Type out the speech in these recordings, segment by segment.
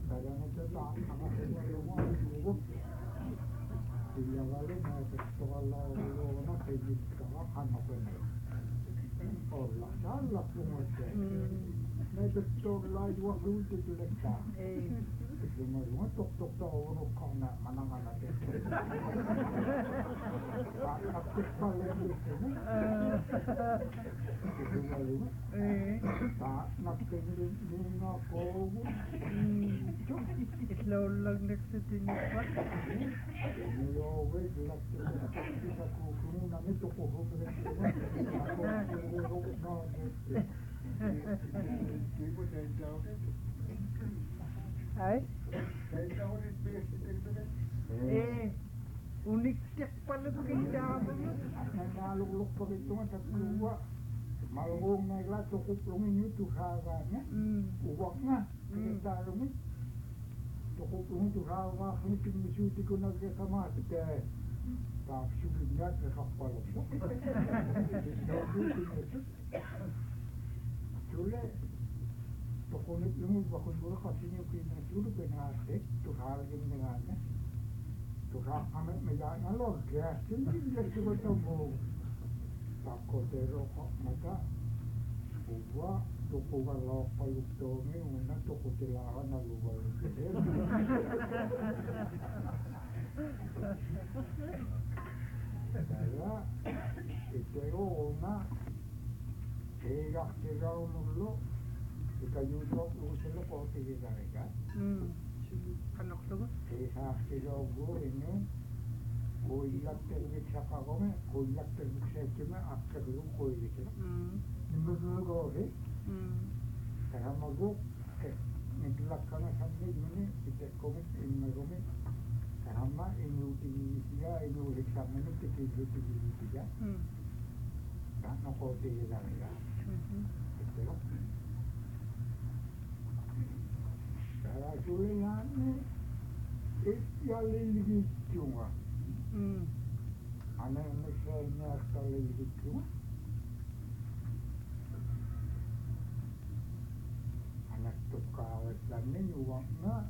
Kadang itu tak akan semua cukup. Dia lalu mereka kalau orang pergi sekarang anak ini. Allah salah semua sih. Mereka lagi waktu itu lekat. Semua tok orang kena mana deh. Tak cepat lagi sini. Tak nak tinggal ni aku. Slow lang nagsitinipot. Yo, wait, like kita kukunin namin to kukunin. Ay? Unik siya pala kinjaba mo. Nalulok pa rin ito nga sa tuwa. Malungong na ila, tukuplungin yung tuhaga niya. Uwag nga, pinagdaro mo. Tukuplungin tuhaga, pinipinisuti ko nagkakamati. Tapos yung nga, kakapalok mo. Sule, tukunit yung bakon mo kasi yung pinasulo, pinasik, tuhaga yung nga niya. Tuhaga kami, may alog, kaya hindi ko ito mo. Takotero kok maka ubah tukuga lopa yuktomi una tukutilahan na luwal kaya itero una kira nullo ikayusok uselo ko tigigarika Kanok to ba? kira go ini ko'ylak terlik sakakome, ko'ylak terlik sekime akkarlum ko'ylikina. Nimagagawa kaya magok, niglak ka na sambil muni, itekome, imagome, kaya ma, inuutigisiya, inuulik sa muni, tikilutigisiya. Kaya nakotigila nila. Ito. Kaya sulit yan yaliligit yung Ana misalnya kalau itu anak tukar dan ini uangnya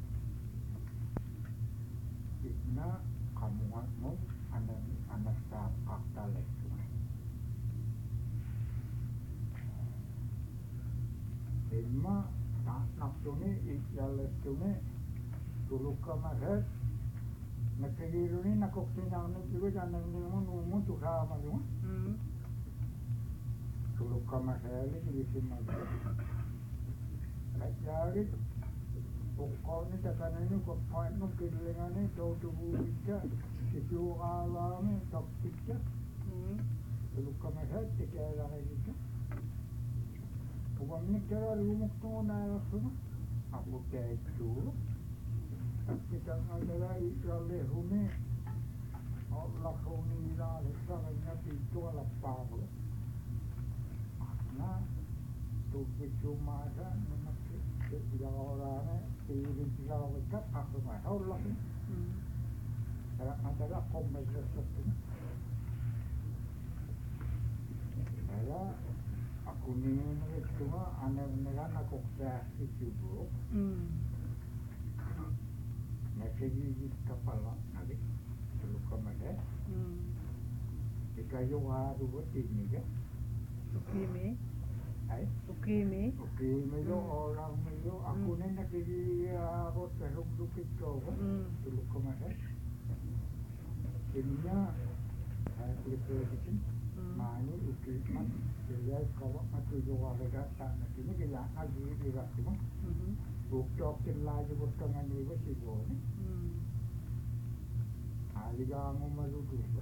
ikna kamuanmu anak tapak talek Ilma tak nafsuni ikyalestuni dulu kemarin Nagkagiro ni nakuksin ako ng tigo dyan nang naman tukama mo. Tulog ka masali, ilisin mo. Kaya pukau ni takanan ni kumpain mo kilingan ni tutubuhin ka. Situala mo, taktik ka. Tulog ka masali, tikaya lang ito. Huwag ni kaya lumok to na ako. Ako kaya ito. Kita adalah ikhlas hune, Allah hune ila lesarnya itu alapar. Nah, tu cuma ada nak tiga orang ni tiga orang kat aku mah Allah. Kalau adalah komersial itu. Saya aku ni cuma anak-anak aku saya itu. Nagigigit ka pala, nabi, tulog ka mali. Ikayo haruot, tiniga. Ukimi? Ay? Ukimi? Ukimi lo, orang lo, ako na nagigigit pero lukit ko, tulog ka mali. Kanya, preparation, mani, ukiman, kaya kawak matulog ka sana, tinigila, nagigigit mo. Buktok lagi bertangan ni bersihkan. Aliga mo maludus ba?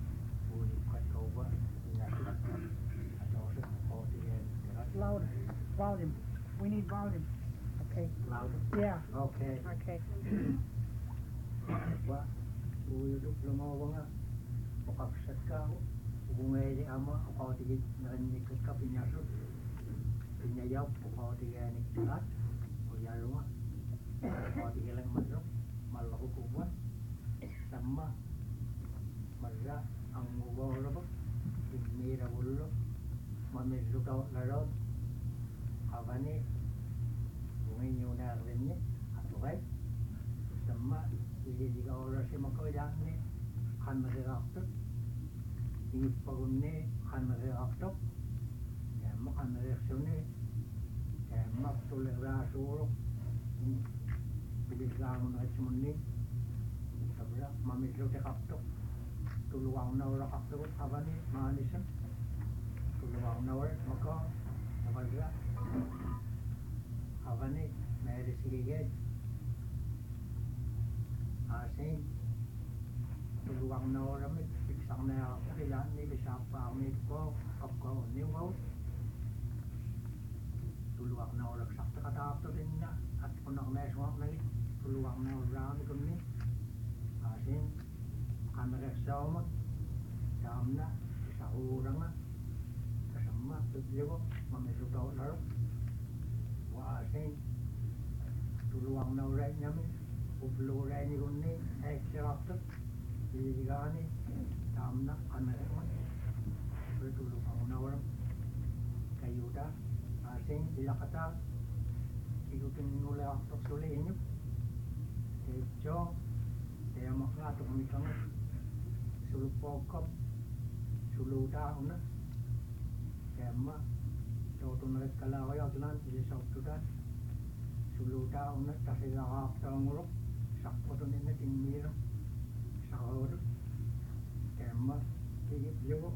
Loud. Volume. We need volume. Okay. Louder? Yeah. Okay. Okay. Wa uyuduk lumawa nga pakapsat ka umeli ama ako tigit narinig ka pinyasot pinyayaw ako tigit niktirat o yalo nga ako tigit lang madro malako kubuan sama marga ang uwalo ba inira ulo mamisukaw larot avani uminyo na rinye atokay sama 이리가 어르시면 거장네 하늘에 앞도 이뻐군네 하늘에 앞도 뭐 하늘에 손에 막 돌려라서로 비리가는 하시면니 sabra mamilo te kapto tuluang na ora kapto abani maalisan tuluang na ora maka sabra abani mere sige asin tuluang na ora mit piksang na kailan ni bisa pa mit ko kapko ni mo tuluang na ora sakta katapto din na at punak na swak na tuluang na ora ni kumni asin kamera sama damna sa urang na kasama tudyo mamisu tao laro wa asin tuluang na ora namin ubluray ni kunni ekstrapto iligani damna kamera man tulung na ora kayuda asin ilakata ikutin nula akto suli inyo techo kaya makato kami kang sulupokop suludaon na kaya ma toto na rin kalaway at lan ilisautudan suludaon na kasi nakakta ang urok sakpo to nina tingmiro sa oro kaya ma higit yo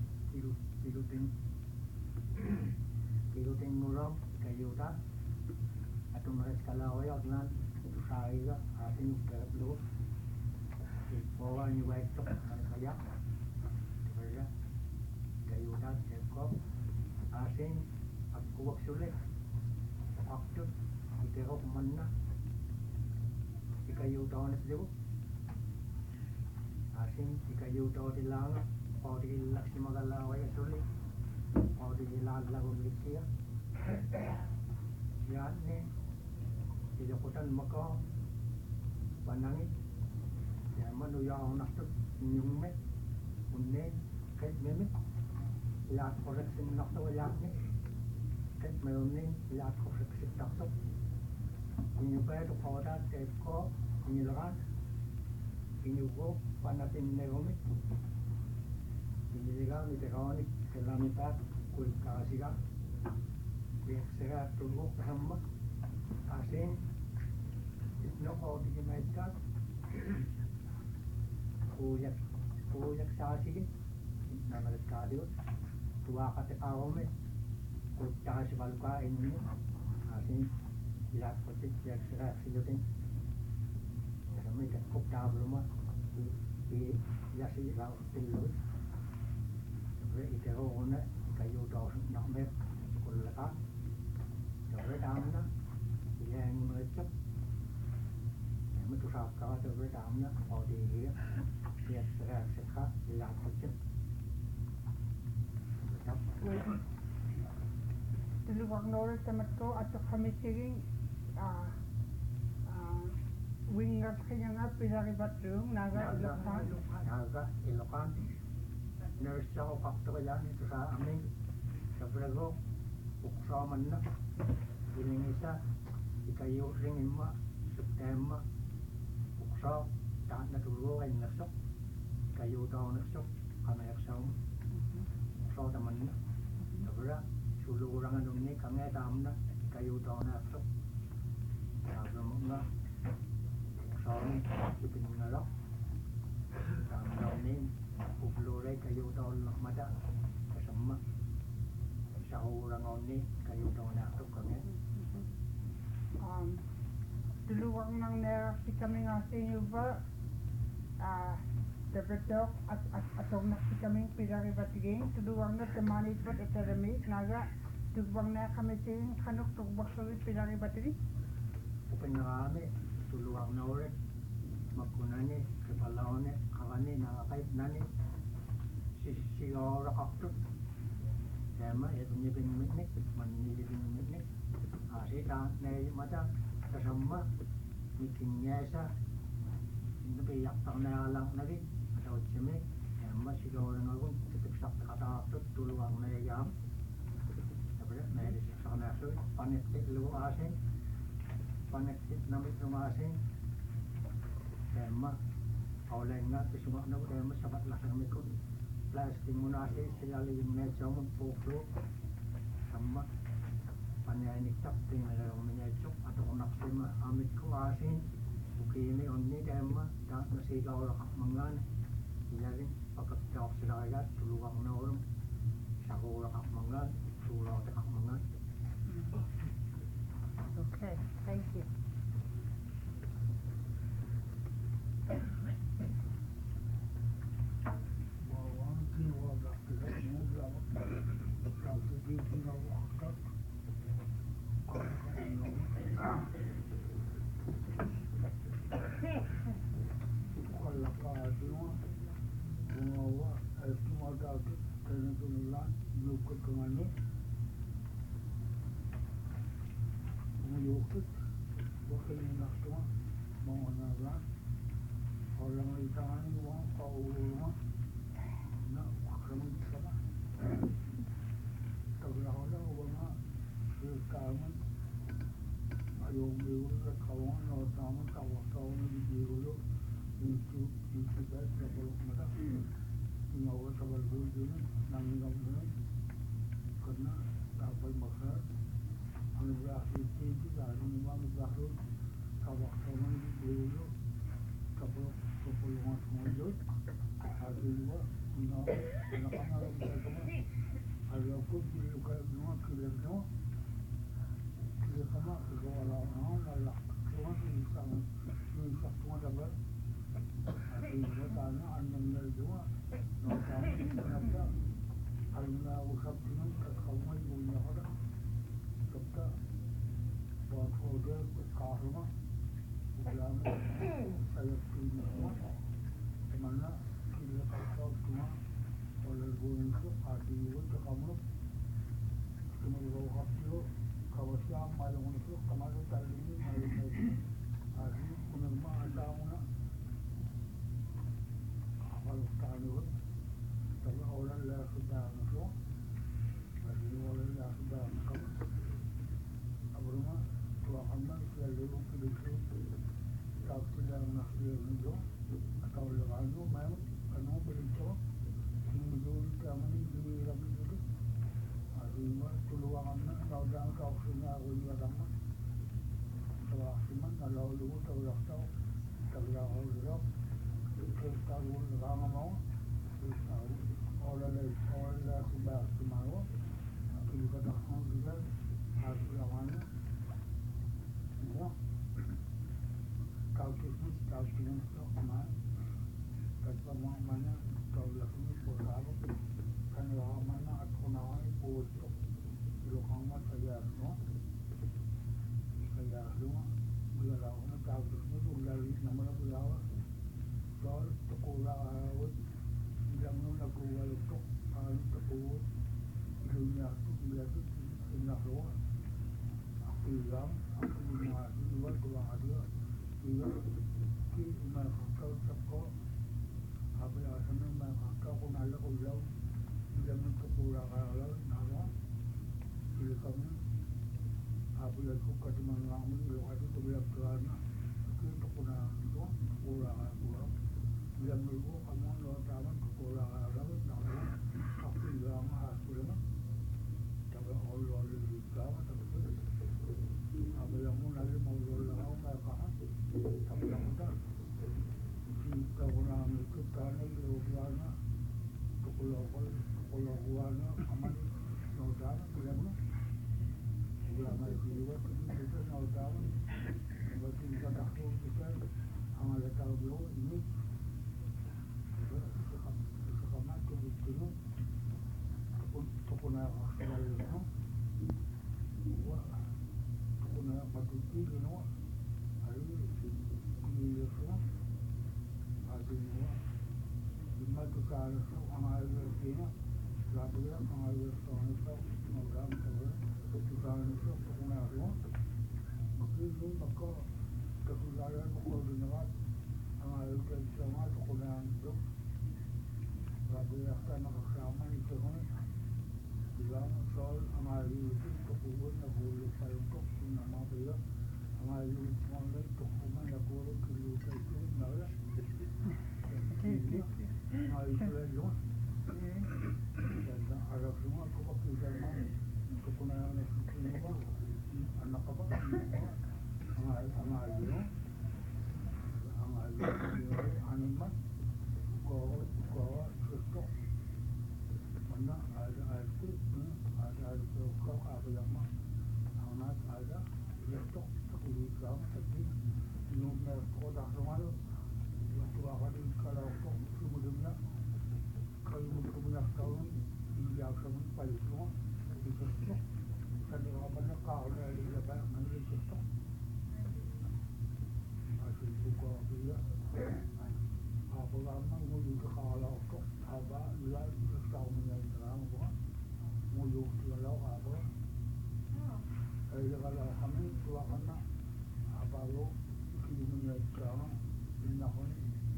kiluting urok kayo ta atong na rin kalaway at lan tusay ka ating karaplo bawa ni baik tu kaya kerja kayu dan ekor asin aku buat sulit waktu kita kau mana di kayu tahun itu asin di kayu tahun di langa kau di laksi magala waya sulit kau di lala kumlikia ya ni di jokotan maka panangit ya manuyaw na to yung me unne kahit meme lahat koreksin na to lahat ni kahit mayroon lahat koreksin na to inyo pa ito kauda kahit ko inyo lahat inyo ko panatin na yung me inyo ligaw ni tekawani kalamita kulit kakasiga sega tulog kasama asin itno ko di kimaitkat kuyak sa sige na nagkadiyo tuwa ka te awame kutya si balka inyo asin ilat ko ti yak sira silutin kasama ka kutya bluma i yasi la tillo sobre itero ona kayo daw na me kulaka sobre damna yang mercep mới tu sạp có từ với đám nữa họ thì việc sẽ khác làm thực chất Tuluwag na oras tamat ko at kami siging wingat kanya nga pinaribat yung naga Ilocan nurse ako fakto ko yan ito sa amin sa Brago uksaman na iling isa ikayo ring ima September uksa tahan na tulo ay nasok kayo daw nasok kami aksaw uksa taman na sabra sulurangan nung ni kami tam na kayo daw nasok sabi mo nga uksa ni ipin nga lang tam daw ni upluray kayo daw lakmada kasama sa urangan ni kayo daw nasok kami tuluwag nang nerasi kami nga sa inyo ba dabatok at atong nasi kaming pinaribatiging tuluwag na tamanit ba't itaramik naga Tugbang na kami sing kanok tugbak sa pinari bateri. Upenarami, tuluang na ulit. Magkunani, kipalaone, kakani, nakakait nani. Sisigaw rakaktot. Tema, nipin miknik, manilipin miknik. Asita, nai mata, kasama, miking nyesa. Napiyak tak na alang na rin. Atawad simi, tema, sigaw lang ako. Kitiksak na kataktot, tuluang na yagam. Tapos, nailisik sa kanasoy, panitik luasing. Panitik namit lumasing. Tema, kaulay nga, kisumak na ko, tema, sabat lasang mikot. Plastic muna kasi sila yung medyo magpuklo sama panyayinik tak tingnan lang medyo atau unak sima amit ko kasi ukini onni tema tak nasigaw lang mangan ilalim pagkatawag sila kaya tuluwang na orang sakura kak mangan tulaw kak mangan. Okay, thank you. tutti di no ai di sono a di no di ma tu cara so amal pena la pura amal sono so no ram so tu cara so una ro mungkin lu maka kekurangan pokok dunia amal ke sama kekurangan itu la pura kana sama itu kan bilang soal amal itu kekuatan aku lupa untuk nama dia amal itu mana kekuatan aku lupa itu nara ini amal itu loh dan ada semua kekuatan kekuatan itu anak apa amal itu animat kau sesuatu mana ada itu kau apa yang mah anak ada sesuatu sekali kamu tapi nomor kau dah rumah waktu awal kalau kau sebelumnya kalau punya tahun dia akan paling semua itu kan apa nak kau dari lepas mana itu asyik buka dia apa lama mulu kalau kau apa dia tahu menyerang apa mulu kalau apa kalau kami tua kena apa lo kini menyerang inahun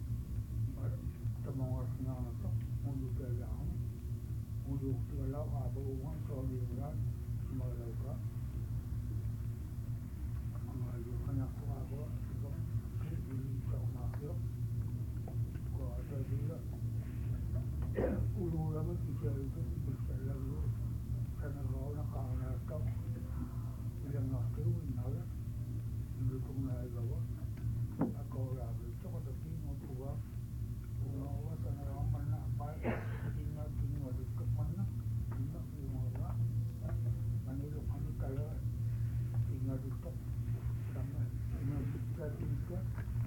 teman orang tu mulu kerjaan mulu kalau apa orang soalnya mereka mulu kena apa ulama kita itu berjalan karena orang karena kau yang nak tahu nala itu kena jawa aku orang itu kalau tinggal tua orang karena mana apa tinggal di mana tinggal di mana mana itu kami kalau tinggal di top sama tinggal di tingkat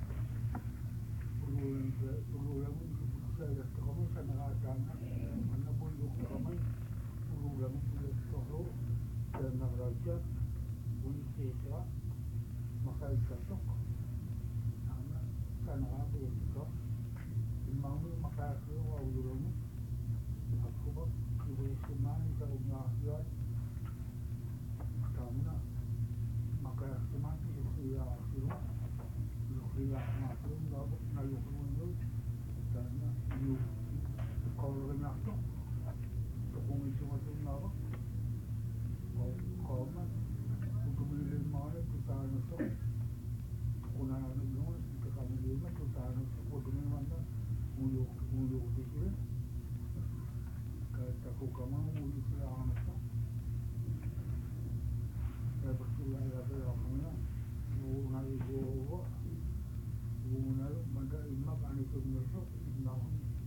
ulama saya kamu sangat jangan mana pun kamu ulama sudah tahu dan raja uniseta maka itu karena sangat itu imam maka itu ulama aku kebiasaan kalau nasihat karena maka semua itu ya masuk lalu karena you kalau nak tepung itu macam apa kalau untuk beli mana kita nak kuna nak kita kami lima kita nak untuk mana mulu di sini kita kukama mulu kita nak ya betul ya betul nak ibu Bunga manda imam ani tu menyuruh imam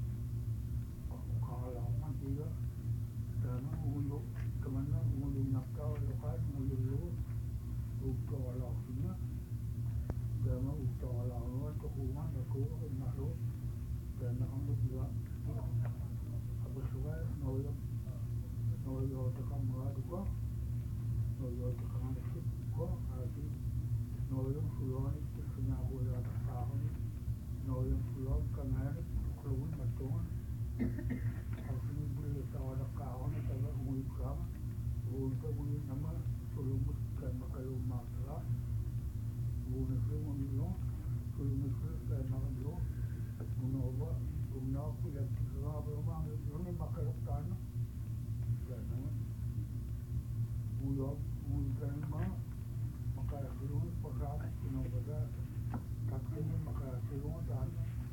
kalau mati ya dan mulu kemana mulu nak tahu lepas mulu untuk Allah punya dan untuk Allah untuk umat aku malu dan kamu juga apa suai noyo tekan mula juga noyo tekan sikit kok hari noyo suai punya boleh tahun noyo pulau kangen keluar macam harus ni boleh tahu ada kawan kalau mui kam untuk mui nama sebelum kan kalau masalah boleh semua milo sebelum kan milo menova menova yang kita berumah ini makan tanah dan mui kan maka sebelum perang menova tapi maka sebelum dan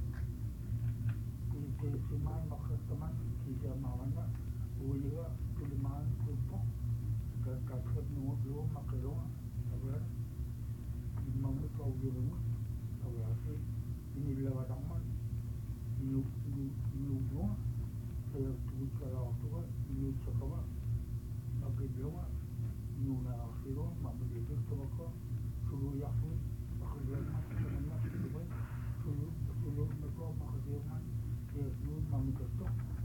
itu semua maka teman kita mana uliga tuliman kupo kakak nunggu maka lo sabar imam kau dulu sabar ini lewat aman ini dua saya tuh kalau tuh ini sekolah tapi dia nuna akhirnya mama dia tuh suruh yakin akhirnya karena suruh mereka akhirnya dia suruh mama itu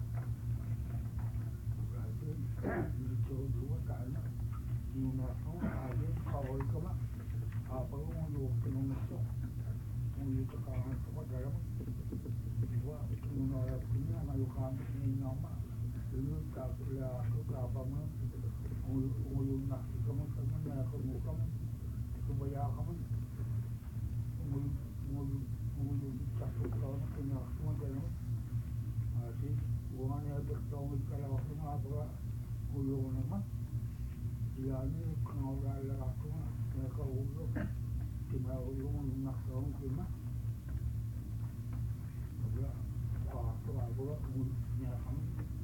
berarti itu dua karena nuna tuh ada kawal kama apa yung pinungusto yung kakangan ko dalam diba pinunarap niya ngayon kami ni nama yun kakila ako kapama yung nakita mo sa mga nakamuka mo subaya ka mo yung sakot ka mo kinakot mo dalam asi buwan niya bertawid ka lang ako nga ba ulo naman yan yung kangawala ako nga nakaulo kinaulo mo yung nakasawang kima wala ako niya kami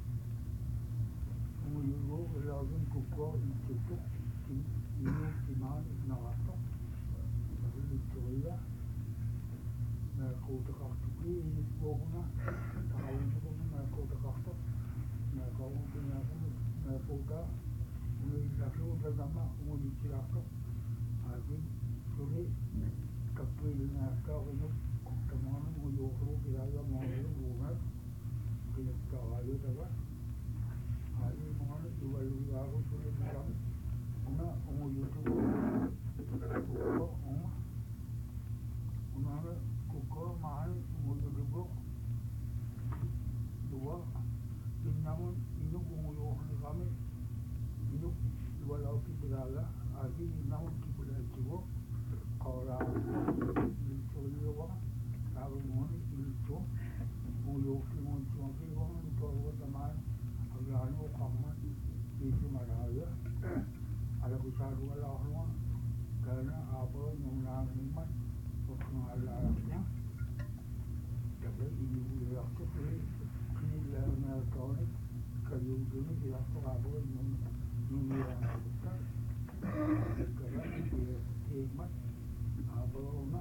umuyulo laging kuko ituto kiman nakato nakalutuya nakakuta kaktuki inisbo ko na takawin ko na nakakuta kakto nakawin ko na ako nakakuta umuyulo dagama umuyulo ako aking suri kapil na kakawin kaman umuyulo kaya mga bunga pinagkawayo daga hari mga iwaluya ako suri bilang una umuyulo kuko una kuko mahal umuyulo dua inamun inuk umuyulo kami inuk iwalaw kibirala agi inamun kibirala kibo kora ilito iwa tago moni ilito umuyulo kimoncho kibo ito ako taman agano kaman ito maraya ala ko sa wala ako karena apa yung nangiman o kung alaak niya dapat iniuliak ko kinila na tonik kayo dun iyak ko ako yung nilang kita kaya iman apa na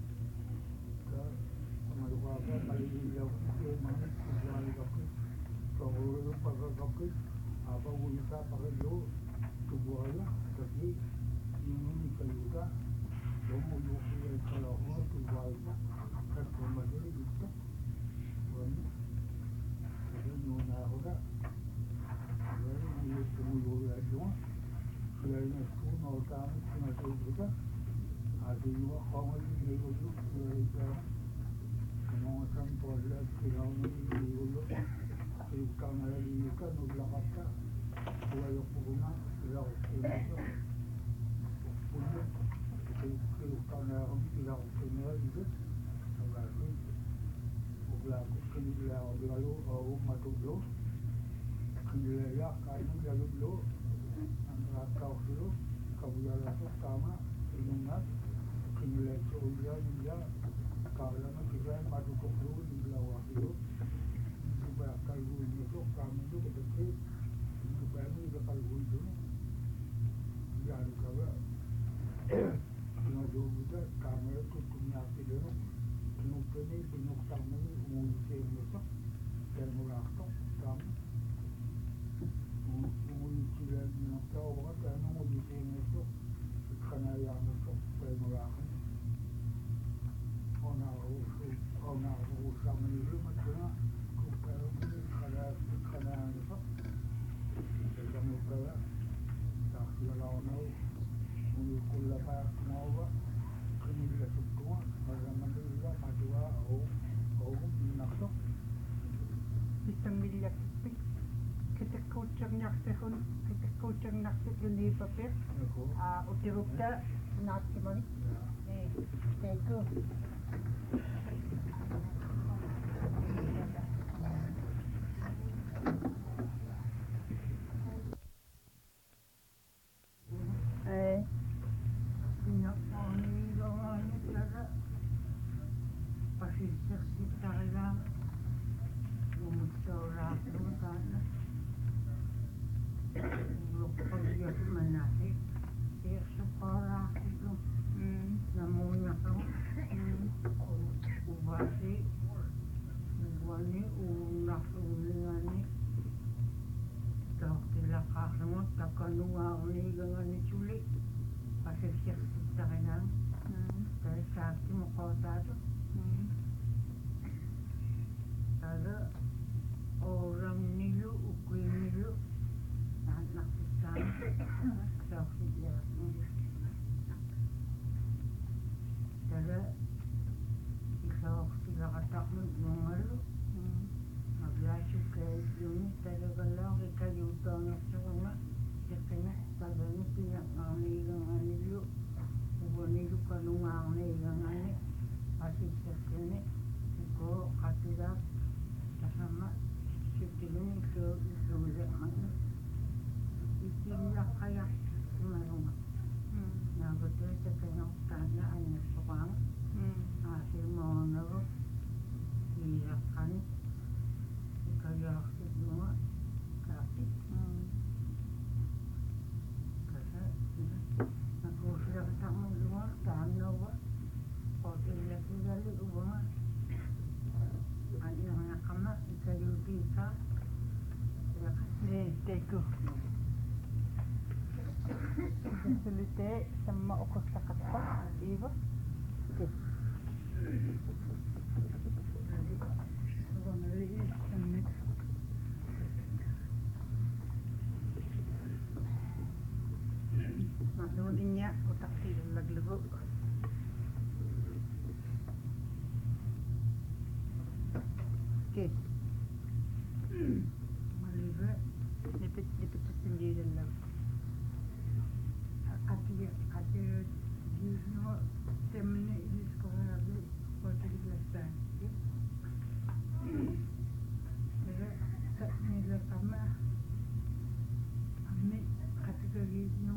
maluka ka malilaw iman kusuali kapit pagulong pagkakapit apa ulita pagalo tubuhala kasi yung ikayuda yung yung kalahunga tubuhala at pumadali dito wala kasi yung nahuda wala yung tumuyula yung kaya yung na utami sinasayuda at yung akamay yung yung kaya mga sampol at kailangan yung yung kangalali ka naglakas ka wala po na ilaw ito puno yung kangalali ilaw kinala ito sa gasi wala ko kinila o bilalo o matuglo kinila kain ng laluglo ang rataw silo kabuyala sa tama inungat kinila sa ulya nila kala na kila matuglo nila wakilo kalbuin itu kami itu betul itu kami itu kalbuin itu jangan kala nado kita kami itu punya pilihan pinuk ini pinuk kami mungkin itu dan murah kami mungkin pinuk tahu banget karena mungkin itu karena yang itu murah ona kami itu macam kanaan ito kami kaya takilalaw umikula pa kumawa kanila sugtunga malaman nila madua o binakto Pitamilya kita kucang naksekon kita kucang naksekon di papel utirupta naksimani teko Gali ubama. Ani na kama ikayuti ka. Ya ne teku. Fasilite sama okos takata iba. Oke. Ubama li samne. Doon inya utak tilang laglago. Okay. Maliba, lipit sa sindiran lang. Kati gino temne ilis ko harali ko tilastan. Pero sa nila kama ami kati gino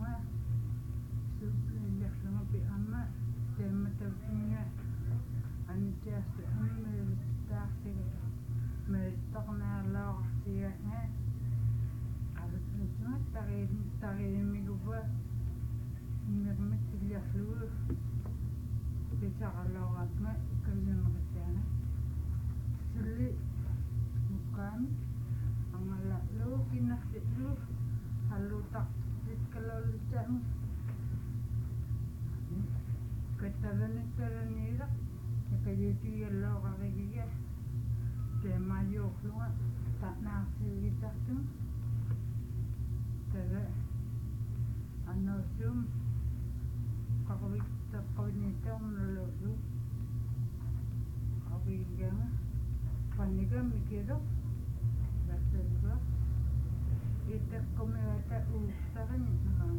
sudah sama pi ama tema terpunya anjas ami tak mereka nala dia ada semua tarik minggu buat mereka tidak seluruh bisa kalau apa kerja mereka sulit bukan amalah lu kena lu halu tak kalau lucam ketalan ni lah kaya dia lo kaya dia tema yo luar tak nasi kita tu terus anusum kau ni tahu lalu kau yang panika mikir bahasa juga itu komerata usaha ni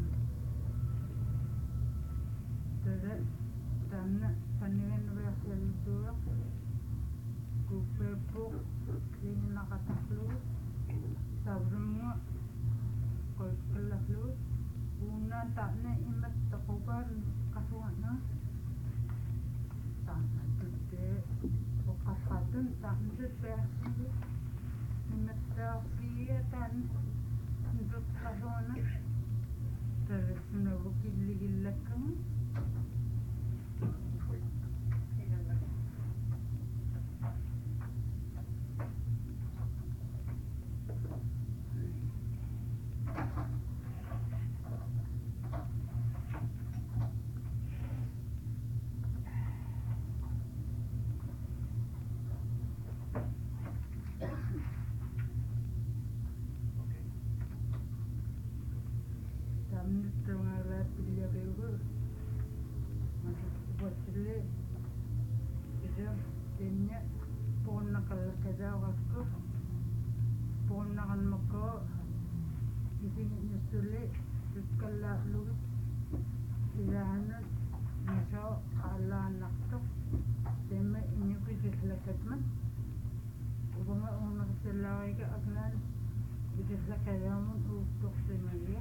terus tanah paningan bahasa juga kupepo ini nakataklu sabrmu kolaklu una takne imat takukan kasuana tanah tute okasatun tanah behasi imat takia tan untuk kasuana terus nabukil ligilakam Tengah pilih beru, masuk buat pilih, kita tanya pon nak kerja waktu, pon nak makko, ini nyusul, sekolah lu, ilahan, misal ala nak tu, tema ini kita selakat man, ubah orang selakai ke aklan, kita selakai ramun untuk semua.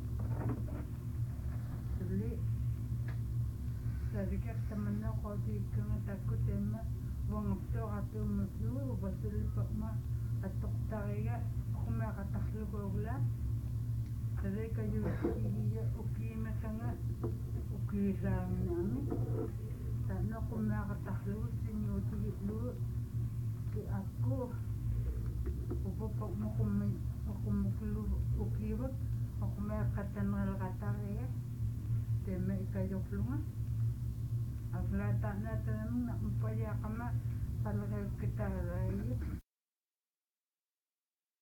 Sulit. Jadi kita mana kau kena takut tema wang tu atau masuk betul pak ma atau tariga kuma kata lu gula. Jadi kayu dia okey macamnya okey ramai. Tanah kuma kata lu sini okey lu ke aku. Upo pak mau lu okey buat. Aku kata nol kata ya, tema ikayok lunga. Agla tak na tanam nak upaya kama kalau kita lagi.